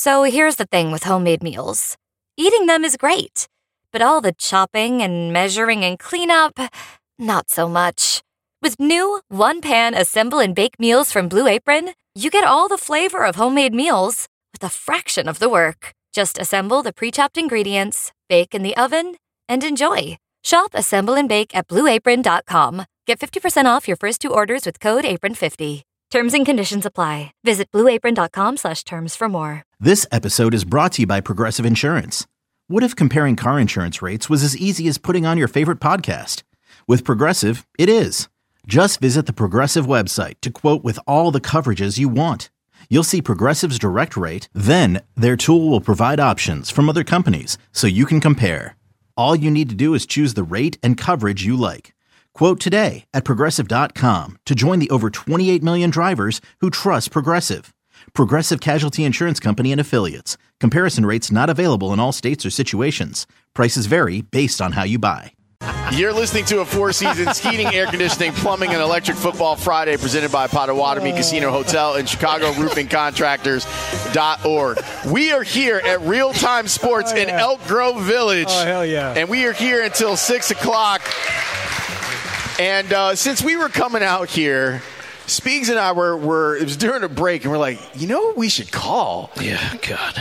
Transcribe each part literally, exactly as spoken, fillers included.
So here's the thing with homemade meals. Eating them is great, but all the chopping and measuring and cleanup, not so much. With new one-pan assemble and bake meals from Blue Apron, you get all the flavor of homemade meals with a fraction of the work. Just assemble the pre-chopped ingredients, bake in the oven, and enjoy. Shop Assemble and Bake at blue apron dot com. Get fifty percent off your first two orders with code apron fifty. Terms and conditions apply. Visit blue apron dot com slash terms for more. This episode is brought to you by Progressive Insurance. What if comparing car insurance rates was as easy as putting on your favorite podcast? With Progressive, it is. Just visit the Progressive website to quote with all the coverages you want. You'll see Progressive's direct rate, then their tool will provide options from other companies so you can compare. All you need to do is choose the rate and coverage you like. Quote today at progressive dot com to join the over twenty-eight million drivers who trust Progressive. Progressive Casualty Insurance Company and Affiliates. Comparison rates not available in all states or situations. Prices vary based on how you buy. You're listening to a four-seasons heating, air conditioning, plumbing, and electric football Friday presented by Potawatomi Casino Hotel and Chicago Roofing Contractors dot org. We are here at Real Time Sports oh, yeah. in Elk Grove Village. Oh, hell yeah. And we are here until six o'clock. And uh, since we were coming out here, Speegs and I were, were, it was during a break, and we're like, you know what we should call? Yeah, God.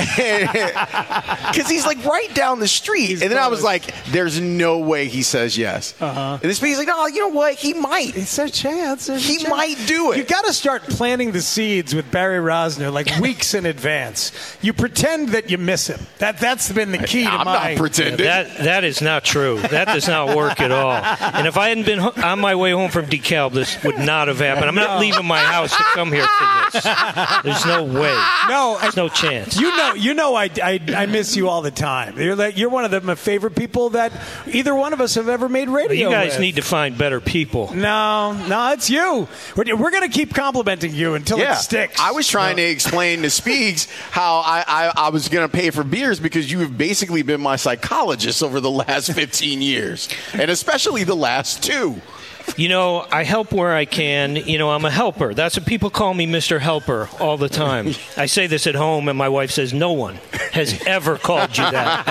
Because he's like right down the street. He's and then close. I was like, there's no way he says yes. Uh-huh. And then Speegs like, no, you know what? He might. It's a chance. There's he a chance. might do it. You got to start planting the seeds with Barry Rosner like weeks in advance. You pretend that you miss him. That, that's been the key to I'm my... not pretending. That, that is not true. That does not work at all. And if I hadn't been ho- on my way home from DeKalb, this would not have happened. I'm not no. leaving my house to come here for this. There's no way. No, there's no chance. You know, you know, I, I, I miss you all the time. You're like, you're one of the, my favorite people that either one of us have ever made radio. Well, you guys with. need to find better people. No, no, it's you. We're, we're going to keep complimenting you until yeah. it sticks. I was trying no. to explain to Speegs how I, I, I was going to pay for beers because you have basically been my psychologist over the last fifteen years, and especially the last two. You know, I help where I can. You know, I'm a helper. That's what people call me, Mister Helper, all the time. I say this at home, and my wife says no one has ever called you that,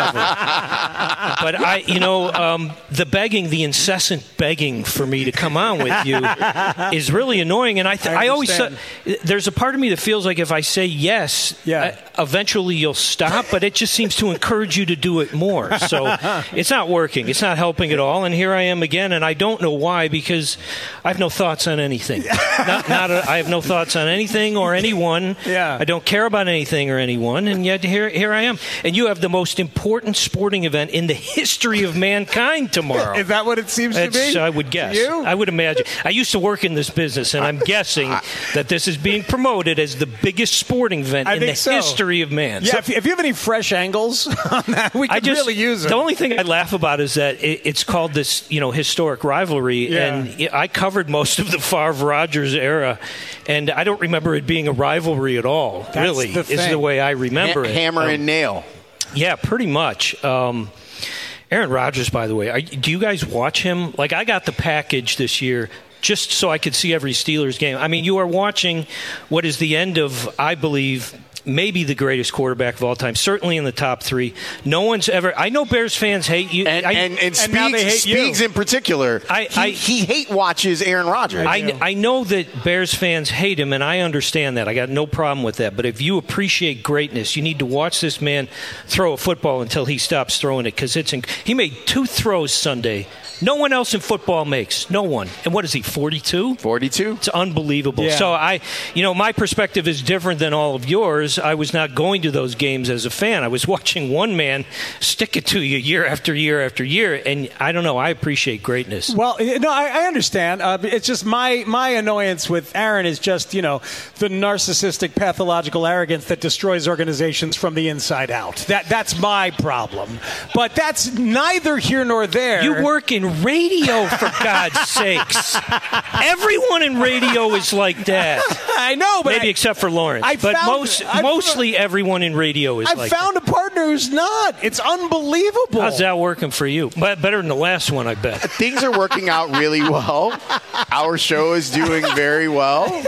ever. But I, you know, um, the begging, the incessant begging for me to come on with you is really annoying. And I, th- I, I always, uh, there's a part of me that feels like if I say yes, yeah. uh, eventually you'll stop. But it just seems to encourage you to do it more. So it's not working. It's not helping at all. And here I am again, and I don't know why, because Because I have no thoughts on anything. Not, not a, I have no thoughts on anything or anyone. Yeah. I don't care about anything or anyone, and yet here, here I am. And you have the most important sporting event in the history of mankind tomorrow. Is that what it seems That's, to be? I would guess. You? I would imagine. I used to work in this business, and I'm guessing that this is being promoted as the biggest sporting event I in think the so. history of man. Yeah, So, if, if you have any fresh angles on that, we I could just, really use it. The only thing I laugh about is that it, it's called this, you know, historic rivalry, Yeah. and I covered most of the Favre-Rodgers era, and I don't remember it being a rivalry at all. That's really, the is thing. the way I remember ha- it. Hammer um, and nail. Yeah, pretty much. Um, Aaron Rodgers, by the way, are, do you guys watch him? Like, I got the package this year just so I could see every Steelers game. I mean, you are watching what is the end of, I believe, maybe the greatest quarterback of all time, certainly in the top three. No one's ever – I know Bears fans hate you. And, I, and, and, and now Speegs, they hate Speegs you. in particular, I- he, I- he hate watches Aaron Rodgers. I, I know that Bears fans hate him, and I understand that. I got no problem with that. But if you appreciate greatness, you need to watch this man throw a football until he stops throwing it, because it's inc- he made two throws Sunday. No one else in football makes. No one. And what is he, forty-two? forty-two. It's unbelievable. Yeah. So, I, you know, my perspective is different than all of yours. I was not going to those games as a fan. I was watching one man stick it to you year after year after year. And I don't know. I appreciate greatness. Well, no, I, I understand. Uh, it's just my, my annoyance with Aaron is just, you know, the narcissistic, pathological arrogance that destroys organizations from the inside out. That That's my problem. But that's neither here nor there. You work in radio, for God's sakes. Everyone in radio is like that. I know, but Maybe I, except for Lawrence. I but found, most, I, mostly everyone in radio is I've like found that. a partner who's not. It's unbelievable. How's that working for you? But better than the last one, I bet. Things are working out really well. Our show is doing very well.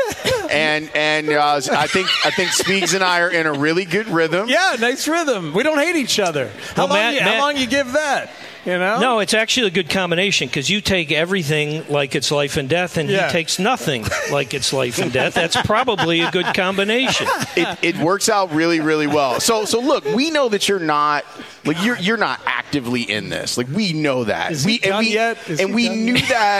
and and uh, I think I think Speaks and I are in a really good rhythm. Yeah, nice rhythm. We don't hate each other. How, Well, long, Matt- you, Matt- how long you give that? You know? No, it's actually a good combination because you take everything like it's life and death, and Yeah. he takes nothing like it's life and death. That's probably a good combination. It, it works out really, really well. So, so look, we know that you're not like you're you're not actively in this. Like we know that. Is he we, and done we, yet? Is and he we done knew yet? that.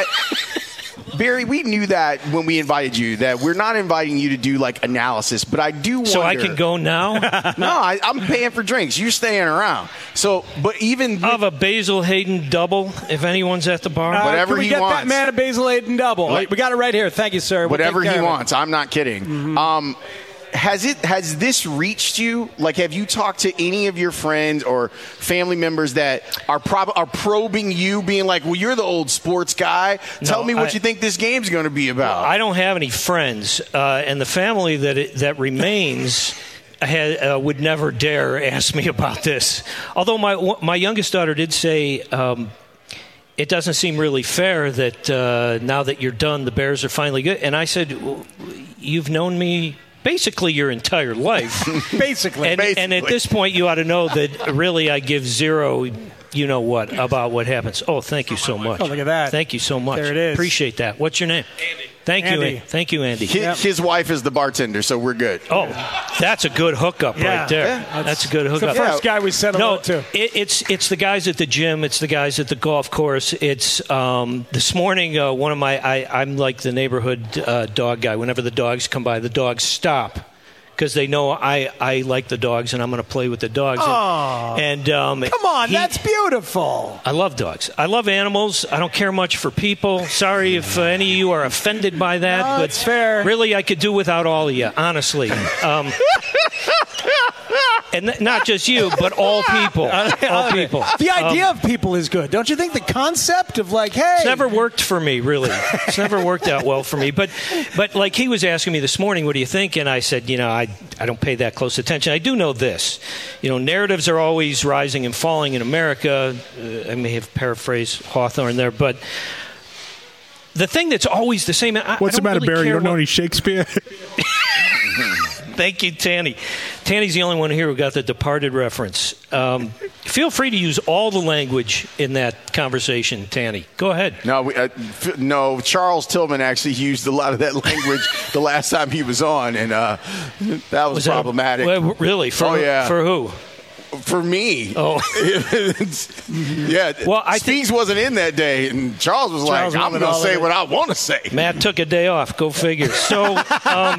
Barry, we knew that when we invited you, that we're not inviting you to do like analysis, but I do wonder. So I can go now No, I, I'm paying for drinks. You're staying around. So, but even of a Basil Hayden double if anyone's at the bar. Uh, whatever can we he get wants. that man a Basil Hayden double? Like- we got it right here. Thank you, sir. We'll whatever take he care of it. wants. I'm not kidding. Mm-hmm. Um, has it has this reached you? Like, have you talked to any of your friends or family members that are prob- are probing you, being like, "Well, you're the old sports guy. Tell No, me what I- you think this game's going to be about." I don't have any friends, uh, and the family that it, that remains had, uh, would never dare ask me about this. Although my my youngest daughter did say. Um, It doesn't seem really fair that uh, now that you're done, the Bears are finally good. And I said, well, you've known me basically your entire life. Basically. and, Basically. and at this point, you ought to know that really I give zero, you know what, about what happens. Oh, thank you so much. Oh, look at that. Thank you so much. There it is. Appreciate that. What's your name? Andy. Thank Andy. you, Andy. Thank you, Andy. his, his wife is the bartender, so we're good. Oh, that's a good hookup Yeah. right there. Yeah, that's, that's- a good It's the hookup. first guy we said hello No, to. it, it's it's the guys at the gym. It's the guys at the golf course. It's um, this morning. Uh, one of my I, I'm like the neighborhood uh, dog guy. Whenever the dogs come by, the dogs stop because they know I, I like the dogs and I'm going to play with the dogs. Aw. And, and um, Come on, he- that's beautiful. I love dogs. I love animals. I don't care much for people. Sorry if uh, any of you are offended by that, No, but it's fair. really, I could do without all of you, honestly. Um, and th- not just you, but all people. All people. The idea Um, of people is good. Don't you think the concept of like, hey. It's never worked for me, really. It's never worked out well for me. But, but like he was asking me this morning, what do you think? And I said, you know, I, I don't pay that close attention. I do know this. You know, narratives are always rising and falling in America. Uh, I may have paraphrased Hawthorne there, but the thing that's always the same. I, What's I the matter, really Barry? You care don't know what- any Shakespeare? Thank you, Tanny. Tanny's the only one here who got the Departed reference. Um, feel free to use all the language in that conversation, Tanny. Go ahead. No, we, uh, f- no. Charles Tillman actually used a lot of that language the last time he was on, and uh, that was, Was that a- problematic. well, really? For, Oh, yeah. For who? For me. Oh. It's- yeah. Well, I Speaks wasn't in that day, and Charles was Charles like, went "I'm with going all to say of it. what I want to say." Matt took a day off. Go figure. So, um,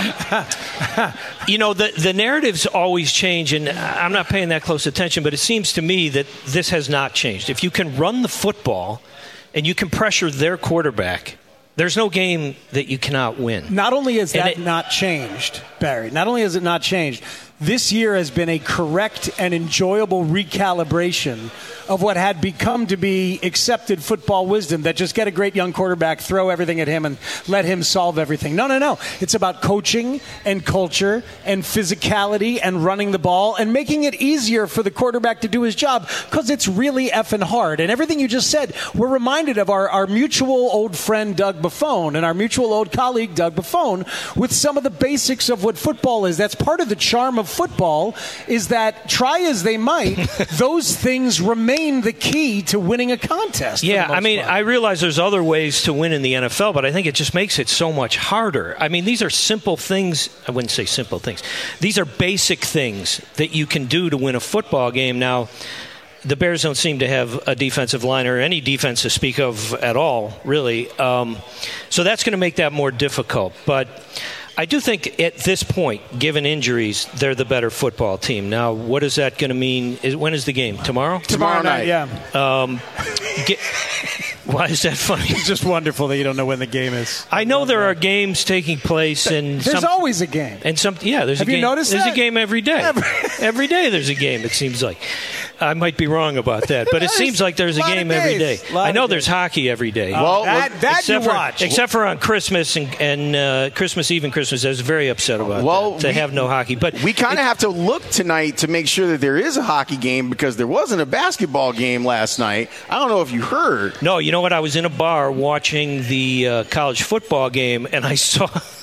you know, the the narratives always change, and I'm not paying that close attention, but it seems to me that this has not changed. If you can run the football and you can pressure their quarterback, there's no game that you cannot win. Not only has And that it- not changed, Barry, not only has it not changed, this year has been a correct and enjoyable recalibration of what had become to be accepted football wisdom, that just get a great young quarterback, throw everything at him, and let him solve everything. No, no, no. It's about coaching and culture and physicality and running the ball and making it easier for the quarterback to do his job, because it's really effing hard. And everything you just said, we're reminded of our, our mutual old friend Doug Buffone and our mutual old colleague Doug Buffone with some of the basics of what football is. That's part of the charm of football, is that try as they might, those things remain the key to winning a contest. for the Yeah, most I mean, part. I realize there's other ways to win in the N F L, but I think it just makes it so much harder. I mean, these are simple things. I wouldn't say simple things. These are basic things that you can do to win a football game. Now, the Bears don't seem to have a defensive line or any defense to speak of at all, really. Um, so that's going to make that more difficult. But I do think at this point, given injuries, they're the better football team. Now, what is that going to mean? Is, when is the game? Tomorrow? Tomorrow night. yeah. Um, get, why is that funny? It's just wonderful that you don't know when the game is. I know there are games taking place, and There's some, always a game. and some. Yeah, there's Have a you game. noticed there's that? a game every day. Every- every day there's a game. It seems like. I might be wrong about that, but it There's seems like there's a a lot of game every day. days. Lot I of know days. there's hockey every day. Well, that that you except for, watch. except for on Christmas and, and uh, Christmas Eve and Christmas. I was very upset about Well, that, to we- have no hockey. But We kind of have to look tonight to make sure that there is a hockey game, because there wasn't a basketball game last night. I don't know if you heard. No, you know what? I was in a bar watching the uh, college football game, and I saw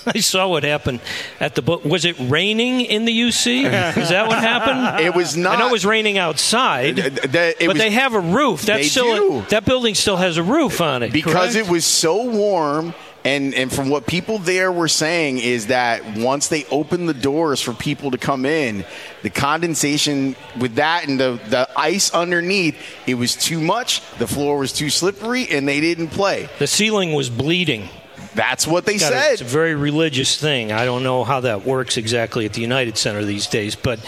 I saw what happened at the book. Was it raining in the U C? Is that what happened? It was not. I know it was raining outside, The- the- it but was- they have a roof. That's They still do. A, that building still has a roof on it. Because correct? it was so warm. And and from what people there were saying is that once they opened the doors for people to come in, the condensation with that and the, the ice underneath, it was too much. The floor was too slippery, and they didn't play. The ceiling was bleeding. That's what they Got a- said. It's a very religious thing. I don't know how that works exactly at the United Center these days, but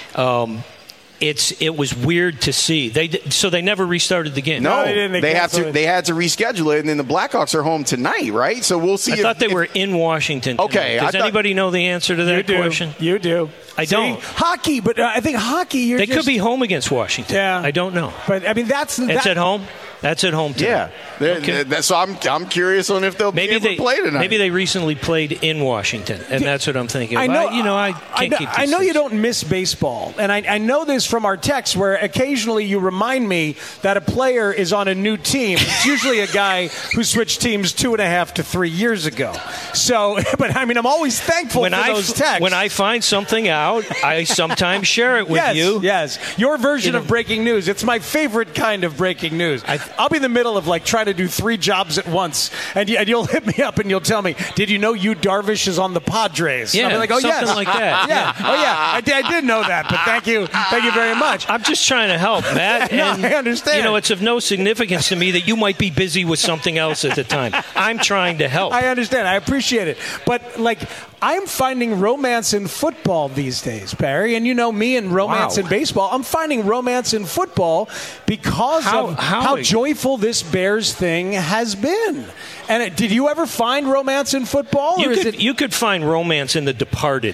um, it's it was weird to see. They d- so they never restarted the game. No, No, they didn't. They they have canceled to. it. They had to reschedule it, and then the Blackhawks are home tonight, right? So we'll see. I if, thought they if- were in Washington. tonight. Okay, I Does thought- anybody know the answer to that You do. question? You do. I See, don't. hockey, but uh, I think hockey. You're They just, could be home against Washington. Yeah. I don't know. But I mean, that's It's that, at home. That's at home. Tonight. Yeah. They're- Okay. they're- so I'm I'm curious on if they'll Maybe be able they to play tonight. maybe they recently played in Washington, and that's what I'm thinking. I of. know. you know, I can't I know, keep. I these know you things. don't miss baseball, and I, I know this from our texts, where occasionally you remind me that a player is on a new team. It's usually a guy who switched teams two and a half to three years ago. So, but I mean, I'm always thankful When for I those texts. when I find something out, I sometimes share it with yes, you. Yes, your version You know- of breaking news. It's my favorite kind of breaking news. I- I'll be in the middle of like trying to do three jobs at once, and, you, and you'll hit me up and you'll tell me, "Did you know Yu Darvish is on the Padres?" Yeah, I'll be like, "Oh something yes, like that. Yeah, oh yeah, I did, I did know that, but thank you, thank you very much." I'm just trying to help, Matt. No, and, I understand. You know, it's of no significance to me that you might be busy with something else at the time. I'm trying to help. I understand. I appreciate it. But, like, I'm finding romance in football these days, Barry. And you know me and romance Wow. in baseball. I'm finding romance in football because How- of how- how joyful this Bears thing has been. And it, did you ever find romance in football? you or is could it, you could find romance in The Departed,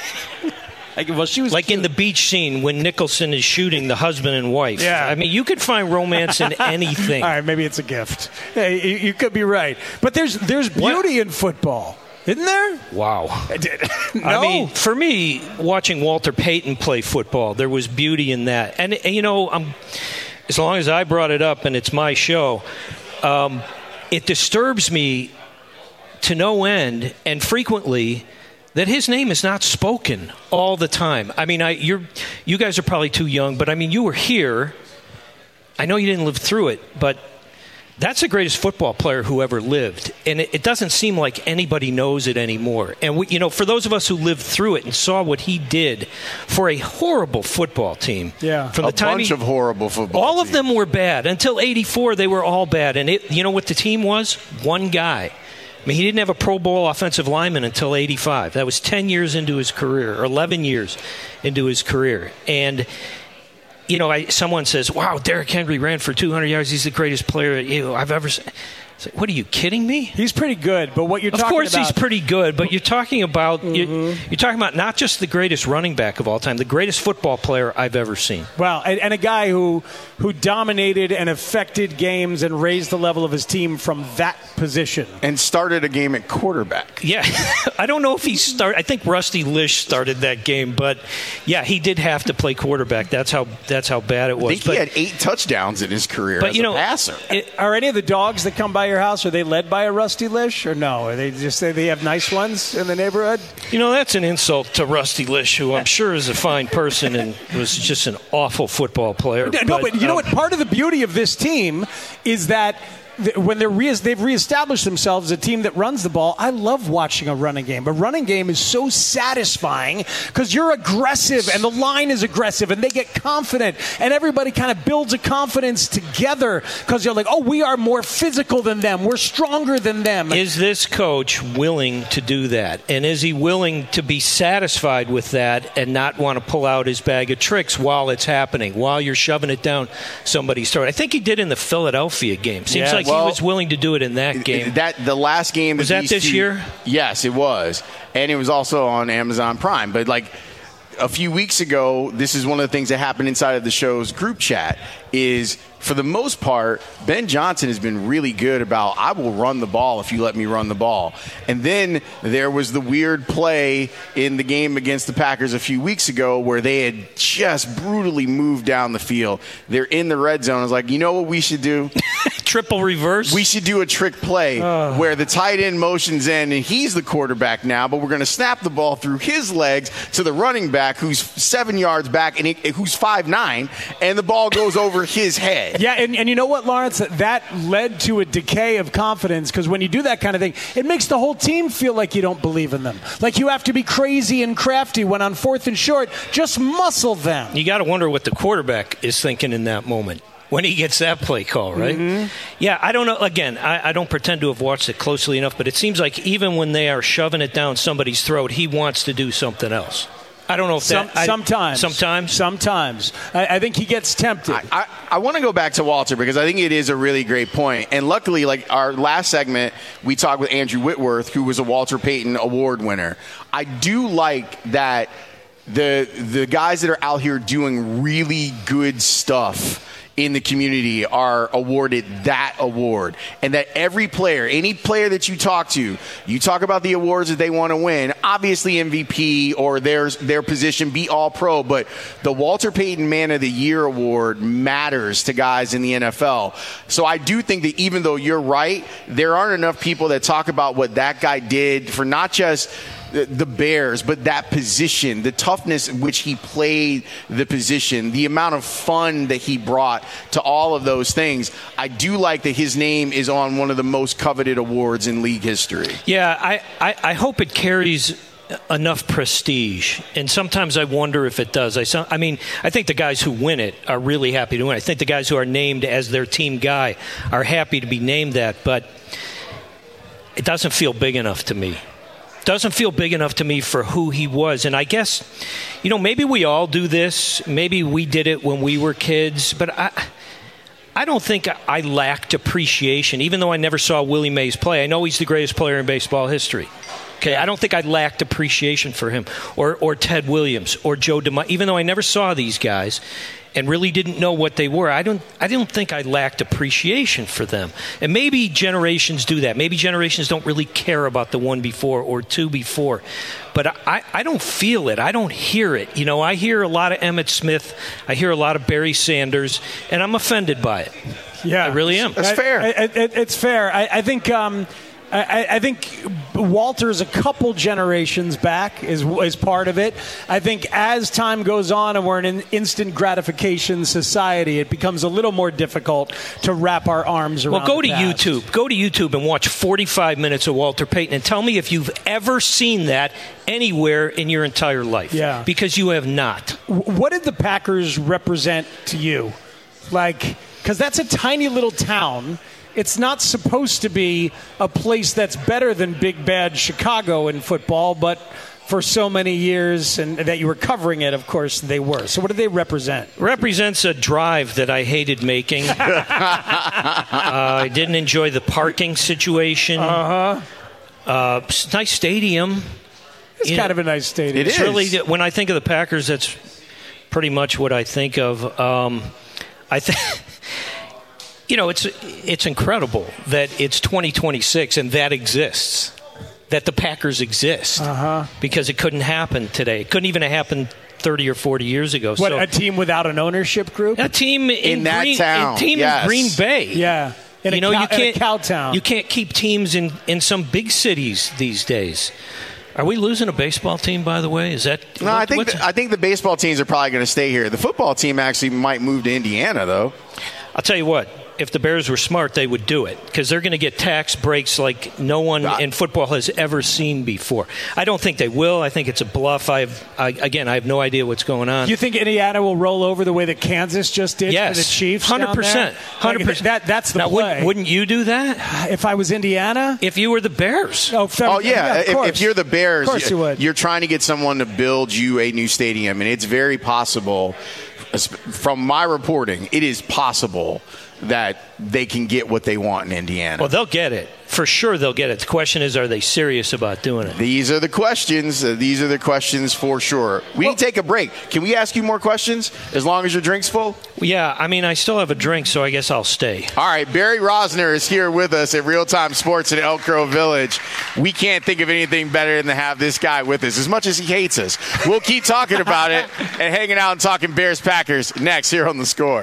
like, well, she was like in cute. the beach scene when Nicholson is shooting the husband and wife. Yeah. I mean, you could find romance in anything. All right, maybe it's a gift. Hey, you, you could be right. But there's there's beauty in football, isn't there? Wow. I did. no. I mean, for me, watching Walter Payton play football, there was beauty in that. And, and you know, I'm, as long as I brought it up and it's my show, um, it disturbs me to no end and frequently that his name is not spoken all the time. I mean, I, you're, you guys are probably too young, but I mean, you were here. I know you didn't live through it, but that's the greatest football player who ever lived. And it, it doesn't seem like anybody knows it anymore. And, we, you know, for those of us who lived through it and saw what he did for a horrible football team. Yeah. From a the time bunch he, of horrible football. all of teams. them were bad. Until eighty-four, they were all bad. And it, you know what the team was? One guy. I mean, he didn't have a Pro Bowl offensive lineman until eighty-five. That was ten years into his career, or eleven years into his career. And, you know, I, someone says, wow, Derrick Henry ran for two hundred yards. He's the greatest player you know, I've ever seen. It's like, what are you kidding me? He's pretty good, but what you're Of talking course about... he's pretty good, but you're talking about Mm-hmm. you, you're talking about not just the greatest running back of all time, the greatest football player I've ever seen. Well, and, and a guy who who dominated and affected games and raised the level of his team from that position. and started a game at quarterback. Yeah, I don't know if he started. I think Rusty Lish started that game, but yeah, he did have to play quarterback. That's how that's how bad it I was. think but, he had eight touchdowns in his career but as you know, a passer. it- Are any of the dogs that come by your house, are they led by a Rusty Lish or no? Are they just they have nice ones in the neighborhood? you know, that's an insult to Rusty Lish, who I'm sure is a fine person and was just an awful football player. No, but you know um, what? Part of the beauty of this team is that th- when they're re- they've reestablished themselves as a team that runs the ball. I love watching a running game. A running game is so satisfying because you're aggressive and the line is aggressive and they get confident and everybody kind of builds a confidence together because you're like, oh, we are more physical than them. We're stronger than them. Is this coach willing to do that? And is he willing to be satisfied with that and not want to pull out his bag of tricks while it's happening, while you're shoving it down somebody's throat? I think he did in the Philadelphia game. Seems Yeah, like well, he was willing to do it in that game. That the last game Was that these this two- year? Yes, it was, and it was also on Amazon Prime. But like a few weeks ago, this is one of the things that happened inside of the show's group chat. Is for the most part, Ben Johnson has been really good about, I will run the ball if you let me run the ball. And then there was the weird play in the game against the Packers a few weeks ago where they had just brutally moved down the field. They're in the red zone. I was like, you know what we should do? triple reverse. We should do a trick play uh. where the tight end motions in and he's the quarterback now, but we're going to snap the ball through his legs to the running back who's seven yards back and he, who's five nine, and the ball goes over his head. Yeah, and, and you know what, Lawrence? That led to a decay of confidence because when you do that kind of thing, it makes the whole team feel like you don't believe in them. Like you have to be crazy and crafty when on fourth and short, just muscle them. You got to wonder what the quarterback is thinking in that moment when he gets that play call, right? Mm-hmm. Yeah, I don't know. Again, I, I don't pretend to have watched it closely enough, but it seems like even when they are shoving it down somebody's throat, he wants to do something else. I don't know if Some, that... I, sometimes. Sometimes? Sometimes. I, I think he gets tempted. I, I, I want to go back to Walter because I think it is a really great point. And luckily, like our last segment, we talked with Andrew Whitworth, who was a Walter Payton Award winner. I do like that the the guys that are out here doing really good stuff in the community are awarded that award, and that every player, any player that you talk to, you talk about the awards that they want to win, obviously M V P or their, their position, be all pro, but the Walter Payton Man of the Year award matters to guys in the N F L. So I do think that even though you're right, there aren't enough people that talk about what that guy did for not just the Bears, but that position, the toughness in which he played the position, the amount of fun that he brought to all of those things. I do like that his name is on one of the most coveted awards in league history. Yeah, I, I, I hope it carries enough prestige, and sometimes I wonder if it does. I, I mean, I think the guys who win it are really happy to win. I think the guys who are named as their team guy are happy to be named that, but it doesn't feel big enough to me. Doesn't feel big enough to me for who he was. And I guess, you know, maybe we all do this. Maybe we did it when we were kids. But I I don't think I lacked appreciation, even though I never saw Willie Mays play. I know he's the greatest player in baseball history. Okay, I don't think I lacked appreciation for him or, or Ted Williams or Joe DeMaio, even though I never saw these guys and really didn't know what they were. I don't I don't think I lacked appreciation for them. And maybe generations do that. Maybe generations don't really care about the one before or two before. But I, I don't feel it. I don't hear it. You know, I hear a lot of Emmitt Smith. I hear a lot of Barry Sanders, and I'm offended by it. Yeah. I really am. That's fair. I, I, it's fair. I, I think... Um, I, I think Walter's a couple generations back is is part of it. I think as time goes on and we're in an instant gratification society, it becomes a little more difficult to wrap our arms around. Well, go to the past. YouTube. Go to YouTube and watch forty-five minutes of Walter Payton and tell me if you've ever seen that anywhere in your entire life. Yeah. Because you have not. What did the Packers represent to you? Like, because that's a tiny little town. It's not supposed to be a place that's better than big bad Chicago in football, but for so many years and that you were covering it, of course, they were. So what do they represent? Represents a drive that I hated making. uh, I didn't enjoy the parking situation. Uh-huh. Uh, nice stadium. It's you kind know, of a nice stadium. It it's is. Really, when I think of the Packers, that's pretty much what I think of. Um, I think... You know, it's it's incredible that it's twenty twenty-six and that exists, that the Packers exist, uh-huh. because it couldn't happen today. It couldn't even have happened thirty or forty years ago. What, so, a team without an ownership group? a team in, In that Green, town, a team yes. in Green Bay. Yeah. In you a know, cow, you can't, in a cow town. You can't keep teams in, in some big cities these days. Are we losing a baseball team, by the way? Is that No, what, I think what's- the, I think the baseball teams are probably going to stay here. The football team actually might move to Indiana, though. I'll tell you what. If the Bears were smart, they would do it because they're going to get tax breaks like no one in football has ever seen before. I don't think they will. I think it's a bluff. I've I, again, I have no idea what's going on. You think Indiana will roll over the way that Kansas just did yes, for the Chiefs? hundred percent, hundred percent. That that's the now, play. Wouldn't, wouldn't you do that If I was Indiana? if you were the Bears? Oh, fair, Oh, yeah. of if, course. if you're the Bears, Of course you would. you're trying to get someone to build you a new stadium, and it's very possible, from my reporting, it is possible that they can get what they want in Indiana. Well, they'll get it. For sure they'll get it. The question is, are they serious about doing it? These are the questions. Uh, these are the questions for sure. We Well, can take a break. Can we ask you more questions as long as your drink's full? Yeah, I mean, I still have a drink, so I guess I'll stay. All right, Barry Rosner is here with us at Real Time Sports in Elk Grove Village. We can't think of anything better than to have this guy with us, as much as he hates us. We'll keep talking about it and hanging out and talking Bears-Packers next here on The Score.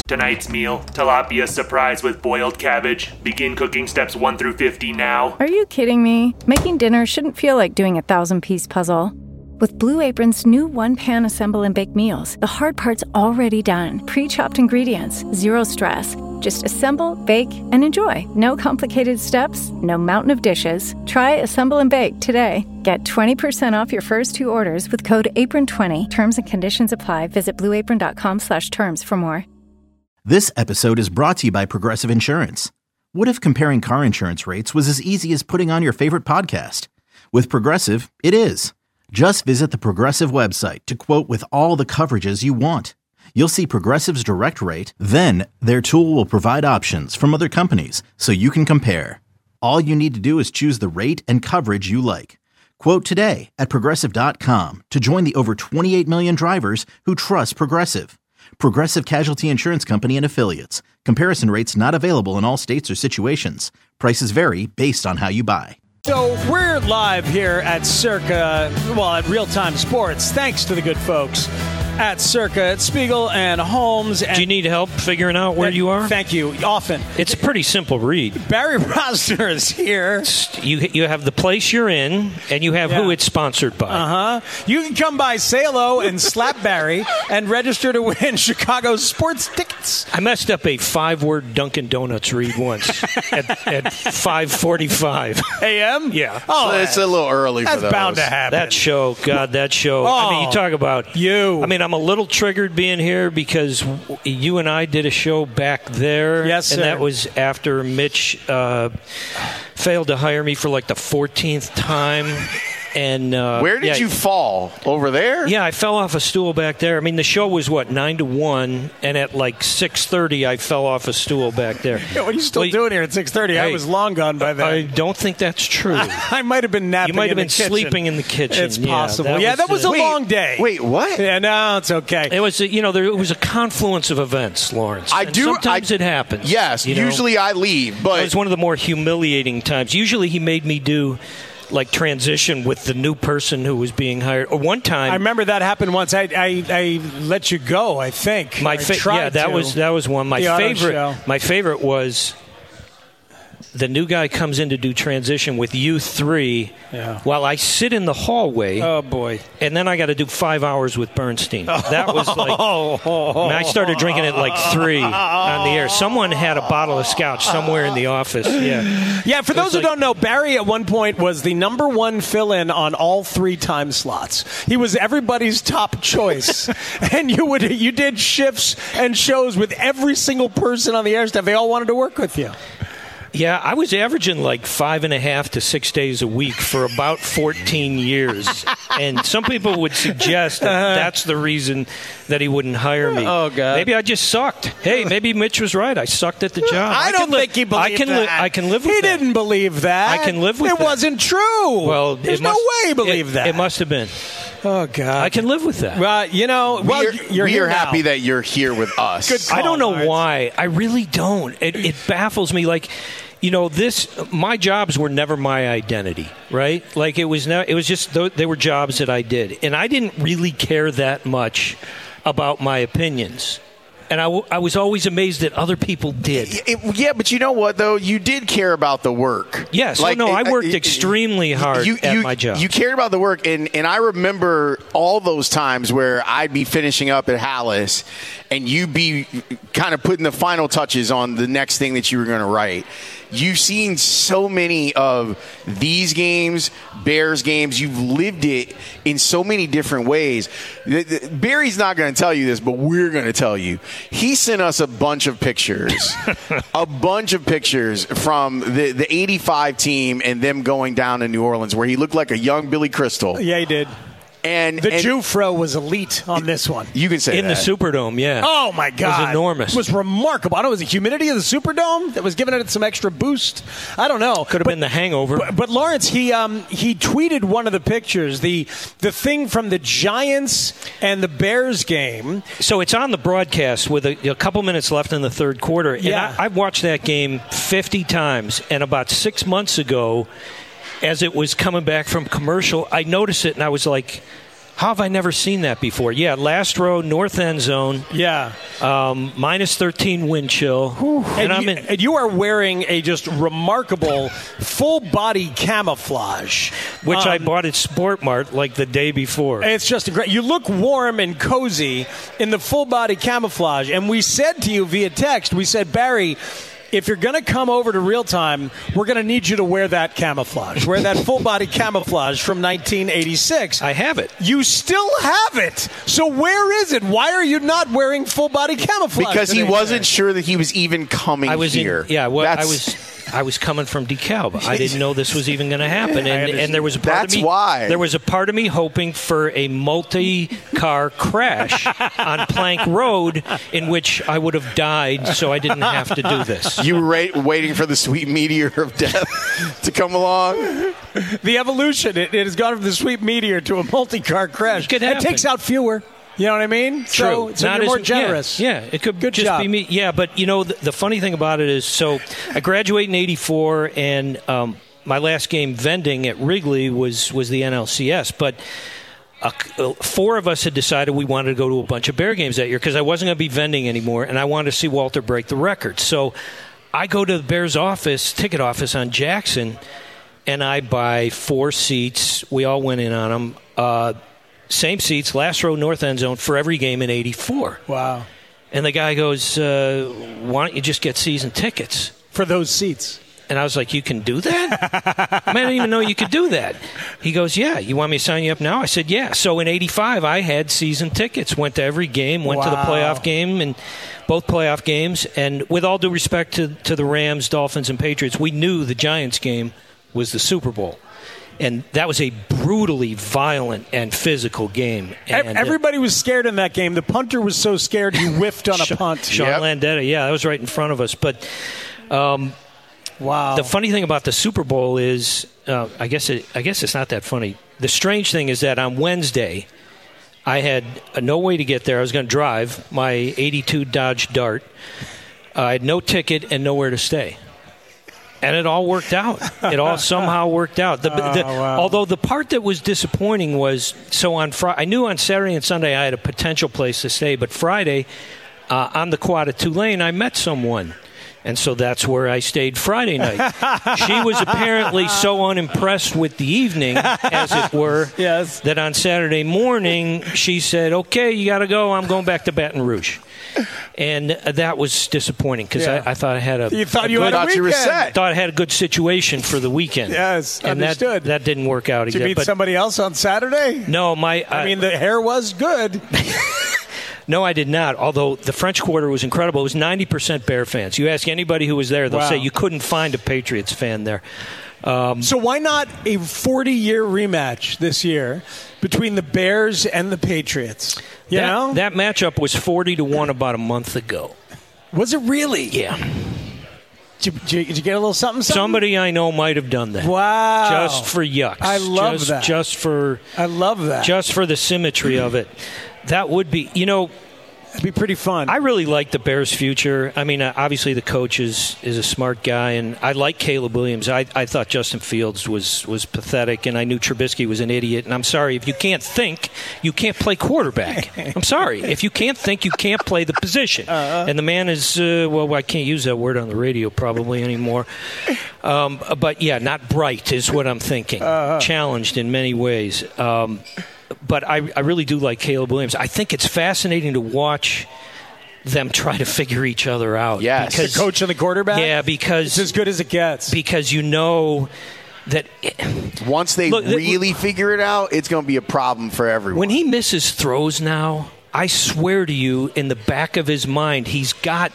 Tonight's meal, tilapia surprise with boiled cabbage. Begin cooking steps one through fifty now. Are you kidding me? Making dinner shouldn't feel like doing a thousand-piece puzzle. With Blue Apron's new one-pan assemble and bake meals, the hard part's already done. Pre-chopped ingredients, zero stress. Just assemble, bake, and enjoy. No complicated steps, no mountain of dishes. Try Assemble and Bake today. Get twenty percent off your first two orders with code apron twenty. Terms and conditions apply. Visit blueapron.com slash terms for more. This episode is brought to you by Progressive Insurance. What if comparing car insurance rates was as easy as putting on your favorite podcast? With Progressive, it is. Just visit the Progressive website to quote with all the coverages you want. You'll see Progressive's direct rate, then their tool will provide options from other companies so you can compare. All you need to do is choose the rate and coverage you like. Quote today at Progressive dot com to join the over twenty-eight million drivers who trust Progressive. Progressive Casualty Insurance Company and Affiliates. Comparison rates not available in all states or situations. Prices vary based on how you buy. So we're live here at Circa, well, at Real Time Sports, thanks to the good folks at Circa, at Spiegel and Holmes. And do you need help figuring out where you are? Thank you. Often. It's a pretty simple read. Barry Rosner is here. You you have the place you're in, and you have yeah. who it's sponsored by. Uh-huh. You can come by, say hello, and slap Barry, and register to win Chicago sports tickets. I messed up a five-word Dunkin' Donuts read once at, at five forty-five a m? Yeah. Oh, so it's a little early that's for those. bound to happen. That show, God, that show. Oh, I mean, you talk about... You. I mean, I'm a little triggered being here because you and I did a show back there. Yes, sir. And that was after Mitch uh, failed to hire me for like the fourteenth time. And uh, where did yeah, you fall? Over there? Yeah, I fell off a stool back there. I mean, the show was, what, nine to one, and at like six thirty, I fell off a stool back there. Yeah, what are you still well, doing here at six thirty? I was long gone by then. I don't think that's true. I might have been napping You might have in been the kitchen. sleeping in the kitchen. It's yeah, possible. That yeah, was, that was uh, a wait, long day. Wait, what? Yeah, no, it's okay. It was, you know, there it was a confluence of events, Lawrence. I and do. Sometimes I, it happens. Yes, you know? usually I leave, but it was one of the more humiliating times. Usually he made me do like transition with the new person who was being hired. Or one time, I remember that happened once. I I, I let you go. I think my fa- yeah, that to. was that was one. My the favorite. My favorite was the new guy comes in to do transition with you three yeah. while I sit in the hallway. Oh, boy. And then I got to do five hours with Bernstein. That was like, I, mean, I started drinking at like three on the air. Someone had a bottle of scotch somewhere in the office. Yeah. Yeah, for those like, who don't know, Barry at one point was the number one fill-in on all three time slots. He was everybody's top choice. And you would you did shifts and shows with every single person on the air staff. They all wanted to work with you. Yeah, I was averaging like five and a half to six days a week for about fourteen years. And some people would suggest that uh-huh. that's the reason that he wouldn't hire me. Oh, God. Maybe I just sucked. Hey, maybe Mitch was right. I sucked at the job. I, I don't think li- he believed I can that. Li- I can live with he that. He didn't believe that. I can live with it that. It wasn't true. Well, There's must, no way he believed it, that. It must have been. Oh, God. I can live with that. Well, you know, well, we are, you're we here are now. happy that you're here with us. Good call, I don't know Lawrence. why. I really don't. It, it baffles me. Like, you know, this, my jobs were never my identity, right? Like, it was, ne- it was just, they were jobs that I did. And I didn't really care that much about my opinions. And I, w- I was always amazed that other people did. It, yeah, but you know what, though? You did care about the work. Yes. Like, oh, no, I worked it, extremely hard you, at you, my job. You cared about the work, and, and I remember all those times where I'd be finishing up at Hallis, and you'd be kind of putting the final touches on the next thing that you were going to write. You've seen so many of these games, Bears games. You've lived it in so many different ways. Barry's not going to tell you this, but we're going to tell you. He sent us a bunch of pictures, a bunch of pictures from the, the eighty-five team and them going down to New Orleans where he looked like a young Billy Crystal. Yeah, he did. And the and Jufro was elite on this one. You can say in that. the Superdome, yeah. Oh my God, it was enormous. It was remarkable. I don't know, was the humidity of the Superdome that was giving it some extra boost? I don't know. Could have been the hangover. But, but Lawrence, he um, he tweeted one of the pictures, the the thing from the Giants and the Bears game. So it's on the broadcast with a, a couple minutes left in the third quarter. And yeah. I, I've watched that game fifty times, and about six months ago, as it was coming back from commercial, I noticed it, and I was like, How have I never seen that before? Yeah, last row, north end zone. Yeah. Um, minus thirteen wind chill. And, and, I'm you, in, and you are wearing a just remarkable full-body camouflage. which um, I bought at Sport Mart like the day before. It's just a great. You look warm and cozy in the full-body camouflage. And we said to you via text, we said, Barry, if you're going to come over to Real Time, we're going to need you to wear that camouflage. Wear that full-body camouflage from nineteen eighty-six. I have it. You still have it. So where is it? Why are you not wearing full-body camouflage? Because he today, wasn't sir? sure that he was even coming I was here. in, yeah, well, I That's- was I was coming from DeKalb. I didn't know this was even going to happen, and, and there was a part That's of me. why. There was a part of me hoping for a multi-car crash on Plank Road, in which I would have died, so I didn't have to do this. You were ra- waiting for the sweet meteor of death to come along. The evolution, it, it has gone from the sweet meteor to a multi-car crash. It could It happen. takes out fewer. You know what I mean? True. So, so Not you're as- more yeah, generous. Yeah, it could Good just job. be me. Yeah, but you know, the, the funny thing about it is, so I graduated in eighty-four, and um, my last game vending at Wrigley was was the N L C S, but. Uh, four of us had decided we wanted to go to a bunch of Bear games that year because I wasn't going to be vending anymore, and I wanted to see Walter break the record. So I go to the Bears office, ticket office on Jackson, and I buy four seats. We all went in on them. Uh, same seats, last row, north end zone for every game in eighty-four. Wow. And the guy goes, uh, why don't you just get season tickets? For those seats. And I was like, you can do that? I, mean, I didn't even know you could do that. He goes, yeah, you want me to sign you up now? I said, yeah. So in eighty-five, I had season tickets, went to every game, went Wow. to the playoff game, and both playoff games. And with all due respect to, to the Rams, Dolphins, and Patriots, we knew the Giants game was the Super Bowl. And that was a brutally violent and physical game. And, uh, Everybody was scared in that game. The punter was so scared he whiffed on a Sean, punt. Sean Yep. Landetta, yeah, that was right in front of us. But um, Wow. the funny thing about the Super Bowl is, uh, I guess it, I guess it's not that funny. The strange thing is that on Wednesday, I had uh, no way to get there. I was going to drive my eighty-two Dodge Dart. Uh, I had no ticket and nowhere to stay. And it all worked out. It all somehow worked out. The, Oh, the, wow. Although the part that was disappointing was, so on Friday, I knew on Saturday and Sunday I had a potential place to stay, but Friday, uh, on the quad at Tulane, I met someone. And so that's where I stayed Friday night. She was apparently so unimpressed with the evening, as it were, Yes. that on Saturday morning she said, okay, you got to go. I'm going back to Baton Rouge. And that was disappointing because Yeah. I, I thought I had a, You thought a you good, had a Thought you were weekend. set. thought I had a good situation for the weekend. Yes, and understood. That, that didn't work out Did you again. meet But somebody else on Saturday? no, my I mean, the hair was good. no, I did not. Although the French Quarter was incredible. It was ninety percent Bear fans. You ask anybody who was there, they'll Wow. say you couldn't find a Patriots fan there. So why not a forty-year rematch this year between the Bears and the Patriots? You that, know? that matchup was forty to one about a month ago. Was it really? Yeah. Did you, did you- did you get a little something, something? Somebody I know might have done that. Wow. Just for yucks. I love just, that. Just for I love that. just for the symmetry of it. That would be, you know, It'd be pretty fun. I really like the Bears' future. I mean, uh, obviously the coach is, is a smart guy, and I like Caleb Williams. I, I thought Justin Fields was, was pathetic, and I knew Trubisky was an idiot. And I'm sorry, if you can't think, you can't play quarterback. I'm sorry. If you can't think, you can't play the position. Uh-huh. And the man is, uh, well, I can't use that word on the radio probably anymore. Um, but, yeah, not bright is what I'm thinking. Uh-huh. Challenged in many ways. Um But I, I really do like Caleb Williams. I think it's fascinating to watch them try to figure each other out. Yes. the coach and the quarterback? Yeah, because It's as good as it gets. because you know that Once they Look, th- really figure it out, it's going to be a problem for everyone. when he misses throws now, I swear to you, in the back of his mind, he's got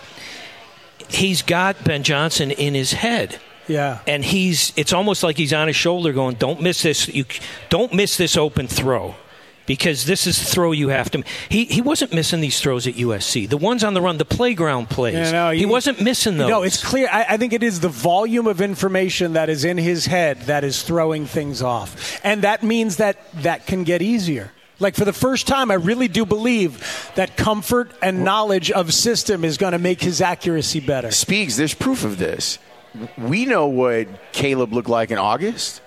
he's got Ben Johnson in his head. Yeah. And he's it's almost like he's on his shoulder going, don't miss this. You don't miss this open throw. Because this is the throw you have to. He he wasn't missing these throws at U S C. The ones on the run, the playground plays. Yeah, no, he, he- wasn't missing those. No, it's clear. I, I think it is the volume of information that is in his head that is throwing things off. And that means that that can get easier. Like, for the first time, I really do believe that comfort and knowledge of system is going to make his accuracy better. Speaks, there's proof of this. We know what Caleb looked like in August.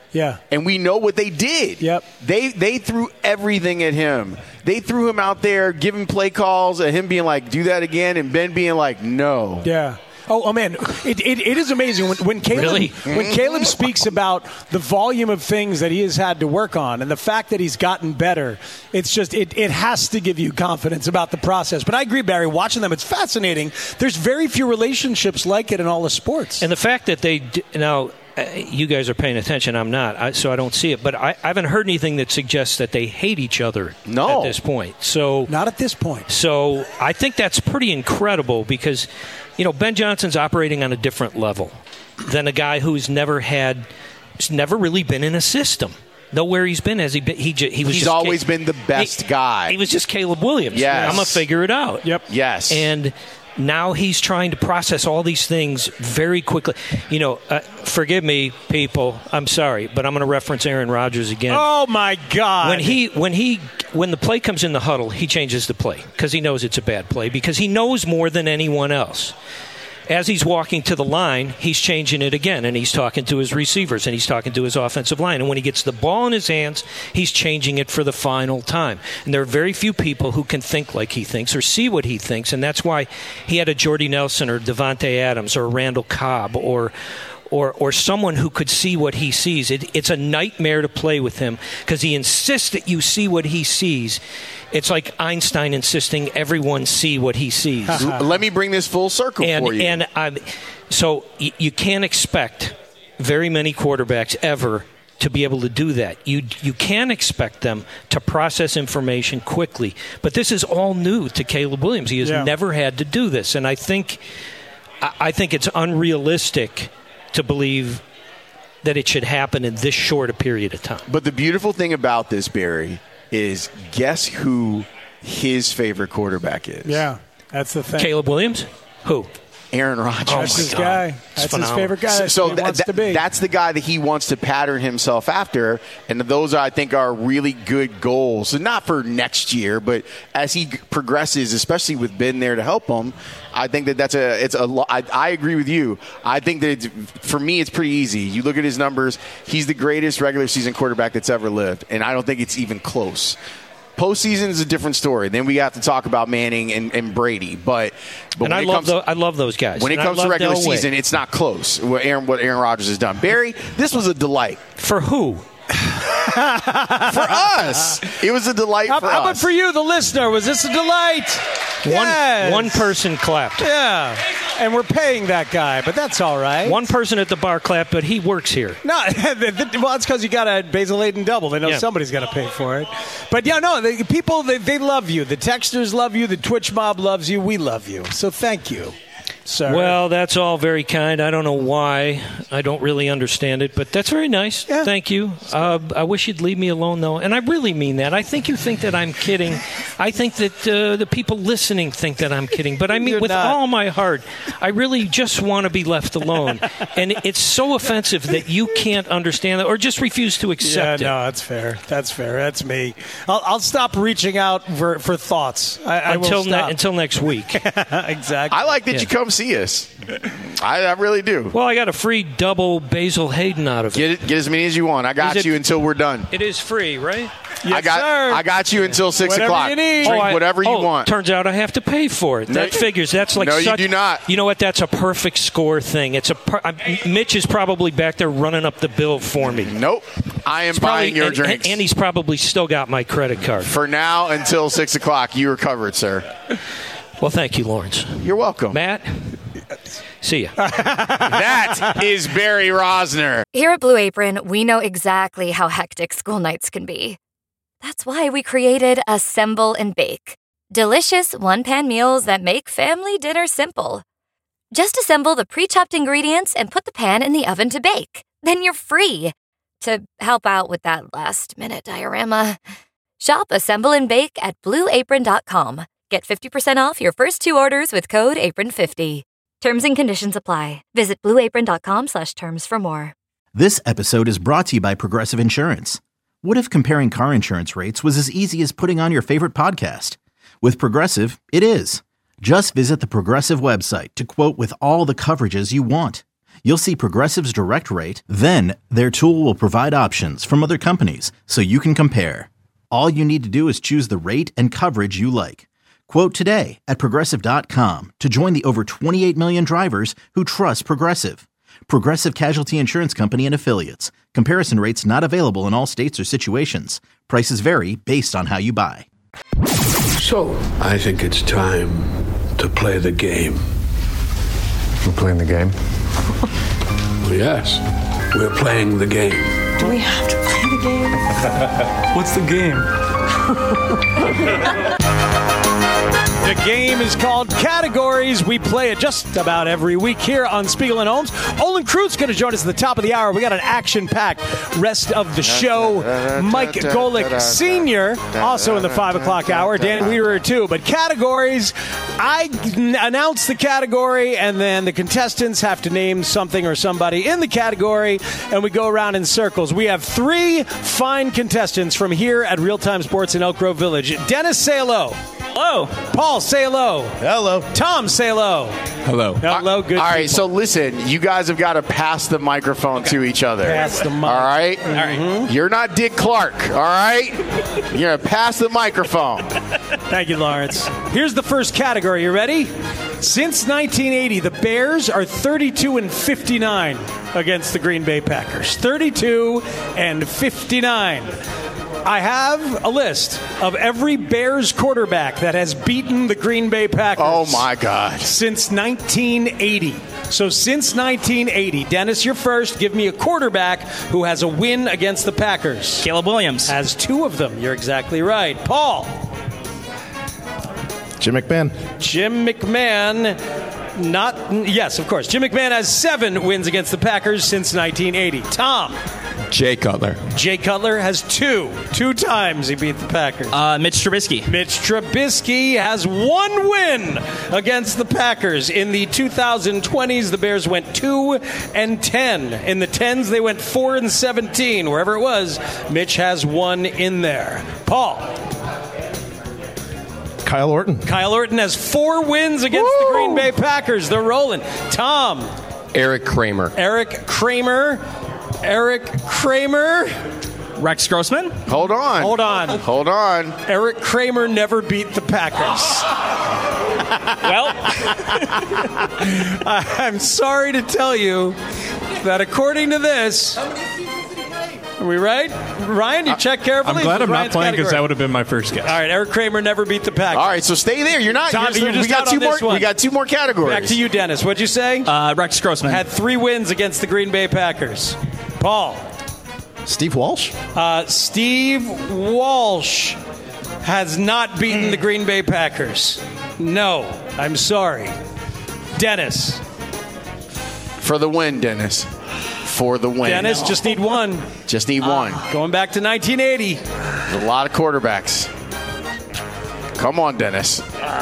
Yeah. And we know what they did. Yep. They they threw everything at him. They threw him out there, giving play calls, and him being like, do that again, and Ben being like, no. Yeah. Oh, oh man, it, it, it is amazing when, when Caleb Really? when Caleb speaks about the volume of things that he has had to work on and the fact that he's gotten better. It's just it, it has to give you confidence about the process. But I agree, Barry. Watching them, it's fascinating. There's very few relationships like it in all the sports. And the fact that they d- now. Uh, you guys are paying attention. I'm not, I, so I don't see it. But I, I haven't heard anything that suggests that they hate each other no. at this point. So not at this point. So I think that's pretty incredible because, you know, Ben Johnson's operating on a different level than a guy who's never had, never really been in a system. Nowhere he's been has he been. He, he was. He's just always Ca- been the best he, guy. He was just Caleb Williams. Yes. I'm gonna figure it out. Yep. Yes. And now he's trying to process all these things very quickly. You know, uh, forgive me, people. I'm sorry, but I'm going to reference Aaron Rodgers again. Oh my God! When he when he when the play comes in the huddle, he changes the play because he knows it's a bad play because he knows more than anyone else. As he's walking to the line, he's changing it again, and he's talking to his receivers, and he's talking to his offensive line. And when he gets the ball in his hands, he's changing it for the final time. And there are very few people who can think like he thinks or see what he thinks, and that's why he had a Jordy Nelson or Devontae Adams or Randall Cobb or or or someone who could see what he sees. It, it's a nightmare to play with him because he insists that you see what he sees. It's like Einstein insisting everyone see what he sees. Let me bring this full circle and, for you. And I'm, so y- you can't expect very many quarterbacks ever to be able to do that. You you can expect them to process information quickly. But this is all new to Caleb Williams. He has yeah. never had to do this. And I think I, I think it's unrealistic to believe that it should happen in this short a period of time. But the beautiful thing about this, Barry, is guess who his favorite quarterback is? Yeah, that's the thing. Caleb Williams? Who? Aaron Rodgers. That's his God. guy. It's That's phenomenal. his favorite guy. That's so who he th- wants th- to be. that's the guy that he wants to pattern himself after, and those I think are really good goals. And not for next year, but as he g- progresses, especially with Ben there to help him, I think that that's a it's a. Lo- I, I agree with you. I think that it's, for me, it's pretty easy. You look at his numbers; he's the greatest regular season quarterback that's ever lived, and I don't think it's even close. Postseason is a different story. Then we have to talk about Manning and, and Brady. But, but and when I it love comes, those, I love those guys. when it And I comes to love regular Del Way. season, it's not close. What Aaron, what Aaron Rodgers has done, Barry, this was a delight For who? for us. It was a delight How, for how us. about for you, the listener? Was this a delight? Yes. One one person clapped. Yeah, and we're paying that guy, but that's all right. One person at the bar clapped, but he works here. No, well, it's because you got a Basil Hayden double. They know Yeah. somebody's got to pay for it. But yeah, no, the people they, they love you. The texters love you. The Twitch mob loves you. We love you. So thank you, sir. Well, that's all very kind. I don't know why. I don't really understand it, but that's very nice. Yeah. Thank you. Uh, I wish you'd leave me alone, though. And I really mean that. I think you think that I'm kidding. I think that uh, the people listening think that I'm kidding. But I mean, You're with not. all my heart, I really just want to be left alone. And it's so offensive that you can't understand it or just refuse to yeah, accept it. no, that's fair. That's fair. That's me. I'll, I'll stop reaching out for, for thoughts. I, I Until, will ne- stop. until next week. Exactly. I like that Yeah. you come see us. I, I really do. Well, I got a free double Basil Hayden out of it. Get it, get as many as you want. I got Is it- you until we're done. It is free, right? Yes, I got sir. I got you until six Whatever o'clock. you need. Drink Oh, I- whatever you oh, want. Turns out I have to pay for it. No, That you- figures. That's like No, you such, do not. You know what? That's a perfect score thing. It's a. Per, I'm, Mitch is probably back there running up the bill for me. Nope. I am He's buying probably- your and, drinks. and he's probably still got my credit card. For now until six o'clock, you are covered, sir. Well, thank you, Lawrence. You're welcome. Matt, see ya. That is Barry Rosner. Here at Blue Apron, we know exactly how hectic school nights can be. That's why we created Assemble and Bake. Delicious one-pan meals that make family dinner simple. Just assemble the pre-chopped ingredients and put the pan in the oven to bake. Then you're free. To help out with that last-minute diorama, shop Assemble and Bake at blue apron dot com. Get fifty percent off your first two orders with code apron fifty. Terms and conditions apply. Visit blue apron dot com slash terms for more. This episode is brought to you by Progressive Insurance. What if comparing car insurance rates was as easy as putting on your favorite podcast? With Progressive, it is. Just visit the Progressive website to quote with all the coverages you want. You'll see Progressive's direct rate, then their tool will provide options from other companies so you can compare. All you need to do is choose the rate and coverage you like. Quote today at Progressive dot com to join the over twenty-eight million drivers who trust Progressive. Progressive Casualty Insurance Company and Affiliates. Comparison rates not available in all states or situations. Prices vary based on how you buy. So, I think it's time to play the game. We're playing the game? Yes, we're playing the game. Do we have to play the game? What's the game? The game is called Categories. We play it just about every week here on Spiegel and Holmes. Olin Kreutz going to join us at the top of the hour. We got an action-packed rest of the show. Mike Golick Senior also in the five o'clock hour. Dan Weeder too. But categories, I announce the category, and then the contestants have to name something or somebody in the category, and we go around in circles. We have three fine contestants from here at Real Time Sports in Elk Grove Village. Dennis, say hello. Hello. Paul, say hello. Hello. Tom, say hello. Hello. Hello, good All right, people. so listen, you guys have got to pass the microphone to each other. Pass the mic. All right? All right. Mm-hmm. You're not Dick Clark, all right? You're going to pass the microphone. Thank you, Lawrence. Here's the first category. You ready? Since nineteen eighty, the Bears are thirty-two and fifty-nine against the Green Bay Packers. thirty-two and fifty-nine. I have a list of every Bears quarterback that has beaten the Green Bay Packers. Oh, my God. Since nineteen eighty. So since nineteen eighty, Dennis, you're first. Give me a quarterback who has a win against the Packers. Caleb Williams. Has two of them. You're exactly right. Paul. Jim McMahon. Jim McMahon. Not, yes, of course. Jim McMahon has seven wins against the Packers since nineteen eighty. Tom. Jay Cutler. Jay Cutler has two. Two times he beat the Packers. Uh, Mitch Trubisky. Mitch Trubisky has one win against the Packers. In the two thousand twenties, the Bears went two and ten. In the tens, they went four and seventeen. Wherever it was, Mitch has one in there. Paul. Kyle Orton. Kyle Orton has four wins against Woo! the Green Bay Packers. They're rolling. Tom. Eric Kramer. Eric Kramer. Eric Kramer. Rex Grossman. Hold on. Hold on. Hold on. Eric Kramer never beat the Packers. Well, I'm sorry to tell you that according to this, are we right? Ryan, you check carefully. I'm glad I'm Ryan's not playing because category. that would have been my first guess. All right, Eric Kramer never beat the Packers. All right, so stay there. You're not. Tom, you're, you're just we got out two on more. this one. We got two more categories. Back to you, Dennis. What'd you say? uh, Rex Grossman. Had three wins against the Green Bay Packers. Paul. Steve Walsh. Uh, Steve Walsh has not beaten the Green Bay Packers. No, I'm sorry. Dennis. For the win, Dennis. For the win. Dennis, just need one. Just need one. Going back to nineteen eighty. There's a lot of quarterbacks. Come on, Dennis.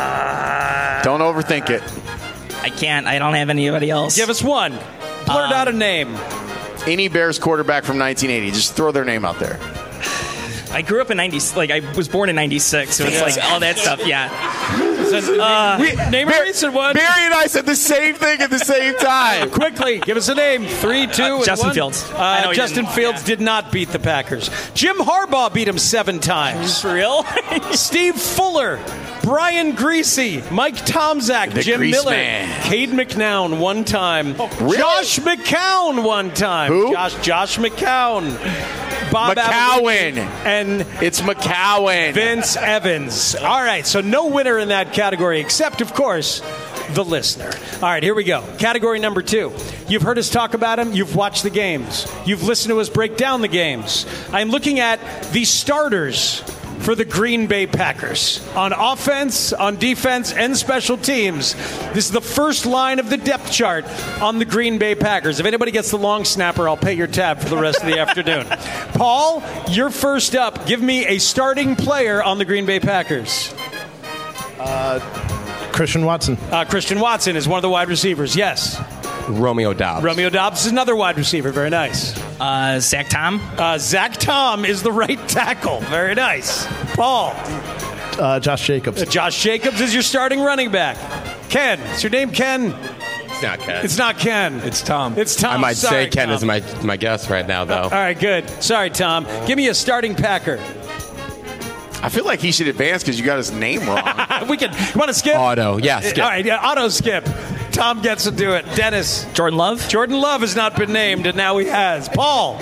Don't overthink it. I can't. I don't have anybody else. Give us one. Blurt Um, out a name. Any Bears quarterback from nineteen eighty. Just throw their name out there. I grew up in ninety. Like I was born in ninety-six, so it's Yeah. like all that stuff. Yeah. Uh, We- name a Bar- recent one. Barry and I said the same thing at the same time. Quickly, give us a name. Three, two, Uh, and Justin one. Fields. I know Uh, he Justin didn't. Fields did not beat the Packers. Jim Harbaugh beat him seven times. For real? Steve Fuller, Brian Greasy, Mike Tomczak, The Jim Grease Miller, Man. Cade McNown one time, really? Josh McCown one time. Who? Josh Josh McCown. Bob McCowan. Abernathy, and It's McCowan. Vince Evans. All right, so no winner in that category except, of course, the listener. All right, here we go. Category number two. You've heard us talk about him. You've watched the games. You've listened to us break down the games. I'm looking at the starters for the Green Bay Packers on offense, on defense, and special teams. This is the first line of the depth chart on the Green Bay Packers. If anybody gets the long snapper, I'll pay your tab for the rest of the afternoon. Paul, you're first up. Give me a starting player on the Green Bay Packers. Uh, Christian Watson. Uh, Christian Watson is one of the wide receivers. Yes. Romeo Doubs. Romeo Doubs is another wide receiver. Very nice. Uh, Zach Tom. Uh, Zach Tom is the right tackle. Very nice. Paul. Uh, Josh Jacobs. Uh, Josh Jacobs is your starting running back. Ken. Is your name Ken? It's not Ken. It's not Ken. It's Tom. It's Tom. I might Sorry, say Ken Tom. is my my guess right now, though. All right, good. Sorry, Tom. Give me a starting Packer. I feel like he should advance because you got his name wrong. we can. You want to skip? Auto. Yeah, skip. All right, yeah, auto skip. Tom gets to do it. Dennis. Jordan Love. Jordan Love has not been named, and now he has. Paul.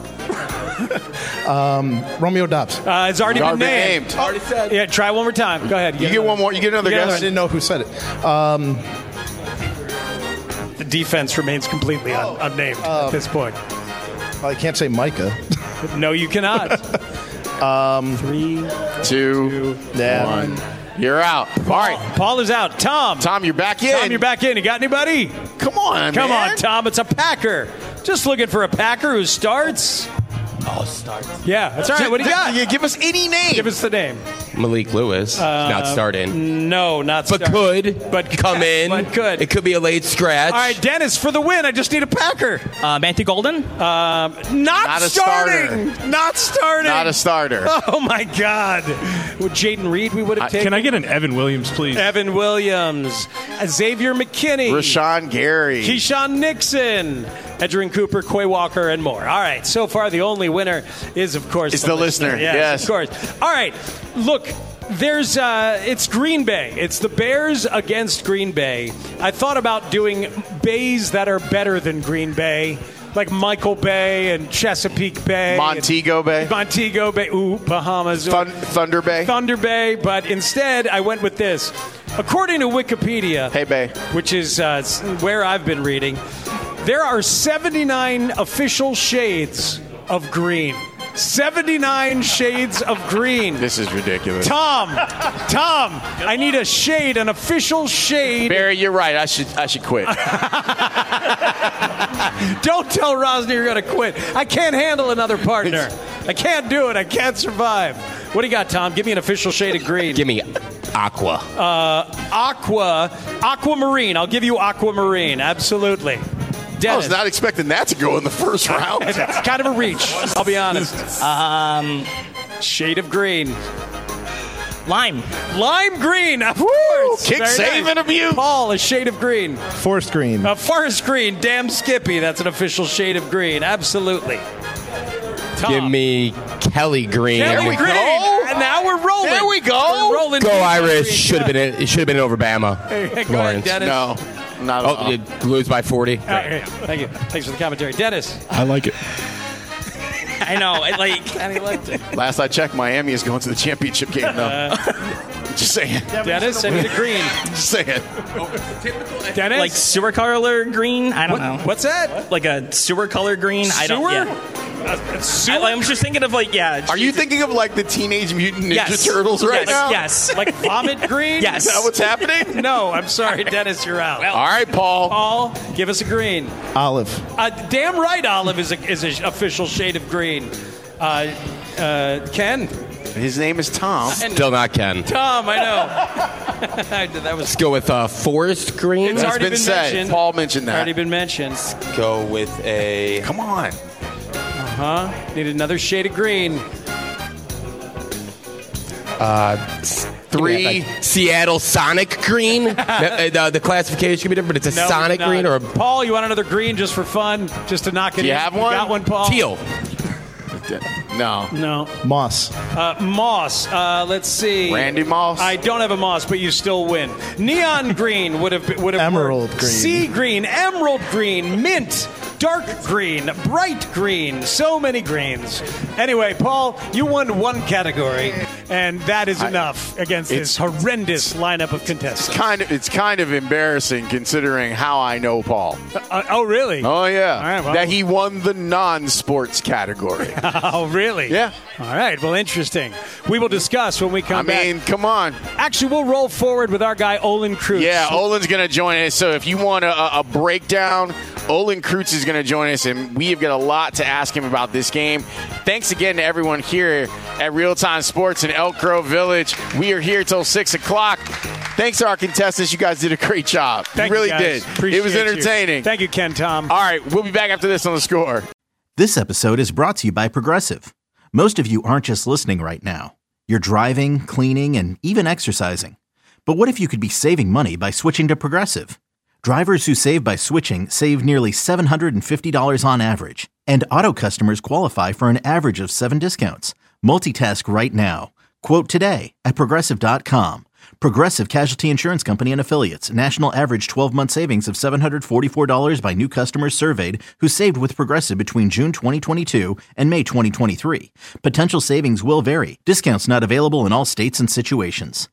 Um, Romeo Dobbs. Uh, it's already Already been named. named. Already said. Yeah, try one more time. Go ahead. You get one more. You get another You get guess. I didn't know who said it. Um, The defense remains completely un- unnamed at this point. I can't say Micah. No, you cannot. Um, Three, Two, yeah. one. You're out. All right. Paul is out. Tom. Tom, you're back in. Tom, you're back in. You got anybody? Come on, Come man. on, Tom. It's a Packer. Just looking for a Packer who starts. Oh, start. Yeah, that's all right. What do you got? You give us any name. Give us the name. Malik Lewis. not starting. No, not But starting. could. But come in. But could. It could be a late scratch. All right, Dennis, for the win, I just need a Packer. Uh, Matthew Golden. Um, not, Not a starting. Not starting. Not a starter. Oh, my God. With Jaden Reed, we would have taken. Can I get an Evan Williams, please? Evan Williams. Uh, Xavier McKinney. Rashawn Gary. Keyshawn Nixon. Edgerrin Cooper, Quay Walker, and more. All right, so far the only winner is, of course, It's the listener. Yes, Yes. of course. All right, look, there's uh, it's Green Bay. It's the Bears against Green Bay. I thought about doing bays that are better than Green Bay, like Michael Bay and Chesapeake Bay. Montego and Bay. Montego Bay. Ooh, Bahamas. Thun- Thunder Bay. Thunder Bay, but instead I went with this. According to Wikipedia, Hey, Bay. which is uh, where I've been reading, there are seventy-nine official shades of green. seventy-nine shades of green. This is ridiculous. Tom, Tom, I need a shade, an official shade. Barry, you're right. I should I should quit. Don't tell Rosner you're going to quit. I can't handle another partner. I can't do it. I can't survive. What do you got, Tom? Give me an official shade of green. Give me aqua. Uh, aqua, aquamarine. I'll give you aquamarine. Absolutely. Dennis. I was not expecting that to go in the first round. It's kind of a reach, I'll be honest. Um, Shade of green. Lime. Lime green, of course. Kick, Very save, nice. and abuse. Paul, a shade of green. Forest green. A forest green. Damn Skippy. That's an official shade of green. Absolutely. Tom. Give me Kelly Green. Kelly we Green. go. And now we're rolling. There we go. We're rolling. Go Green, Irish. green. Should have been. It should have been over Bama. Hey, go ahead, Lawrence. Dennis. No, not at Oh, all. you lose by forty. All right, thank you. Thanks for the commentary. Dennis. I like it. I know. I like. And he liked it. Last I checked, Miami is going to the championship game, though. Just saying. Dennis, send me the green. Just saying. Dennis. Like sewer color green. I don't know. What's that? Like a sewer color green. I don't. Sewer? Yeah. Uh, sewer? I, like, I'm just thinking of like yeah. Are you thinking of like the Teenage Mutant Ninja Yes. Turtles right yes. now? Yes. Like vomit green? Yes. Is that what's happening? No, I'm sorry, Dennis, you're out. All right, Paul. Paul, give us a green. Olive. Uh, damn right, olive is a is an official shade of green. Uh, uh, Ken, His name is Tom. Still not Ken. Tom, I know. that was. Let's go with uh, forest green. It's That's already been been said. mentioned. Paul mentioned that. Already been mentioned. Go with a. Come on. Huh? Need another shade of green. Uh, Three. like Seattle Sonic Green. the, the, the classification could be different, but it's a No, Sonic not. Green or a Paul, you want another green just for fun, just to knock it Do you in? have one? Got one, Paul. teal. No. No. Moss. Uh, Moss. Uh, let's see. Randy Moss. I don't have a Moss, but you still win. Neon green would have would have Emerald worked. green. Sea green, emerald green, mint, dark green, bright green. So many greens. Anyway, Paul, you won one category, and that is enough against this horrendous lineup of contestants. Kind of, it's kind of embarrassing considering how I know Paul. Uh, oh, really? Oh yeah, All right, well- that he won the non-sports category. Oh, really? Yeah. All right. Well, interesting. We will discuss when we I come back. mean, come on. Actually, we'll roll forward with our guy Olin Kreutz. Yeah, Olin's going to join us. So if you want a, a breakdown, Olin Kreutz is going to join us, and we have got a lot to ask him about this game. Thanks again to everyone here at Real Time Sports in Elk Grove Village. We are here till six o'clock. Thanks to our contestants. You guys did a great job. Thank you really you guys. did. Appreciate it was you. entertaining. Thank you, Ken Tom. All right, we'll be back after this on The Score. This episode is brought to you by Progressive. Most of you aren't just listening right now. You're driving, cleaning, and even exercising. But what if you could be saving money by switching to Progressive? Drivers who save by switching save nearly seven hundred fifty dollars on average. And auto customers qualify for an average of seven discounts. Multitask right now. Quote today at Progressive dot com. Progressive Casualty Insurance Company and Affiliates. National average twelve-month savings of seven hundred forty-four dollars by new customers surveyed who saved with Progressive between June twenty twenty-two and May twenty twenty-three. Potential savings will vary. Discounts not available in all states and situations.